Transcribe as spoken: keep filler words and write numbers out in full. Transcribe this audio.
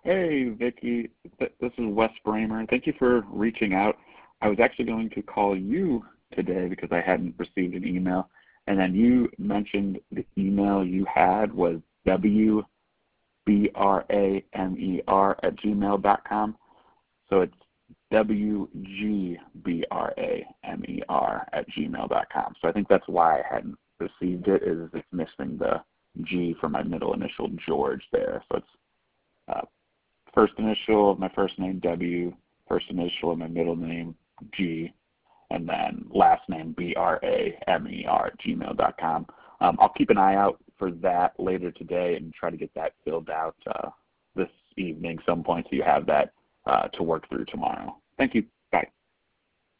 Hey, Vicky. Th- This is Wes Bramer. Thank you for reaching out. I was actually going to call you today because I hadn't received an email, and then you mentioned the email you had was W B R A M E R at gmail dot com. So it's W G B R A M E R at gmail dot com. So I think that's why I hadn't received it, is it's missing the G for my middle initial, George, there. So it's uh, first initial of my first name, W, first initial of my middle name, G, and then last name, B R A M E R at gmail dot com. Um, I'll keep an eye out for that later today and try to get that filled out uh, this evening some point so you have that uh, to work through tomorrow. Thank you.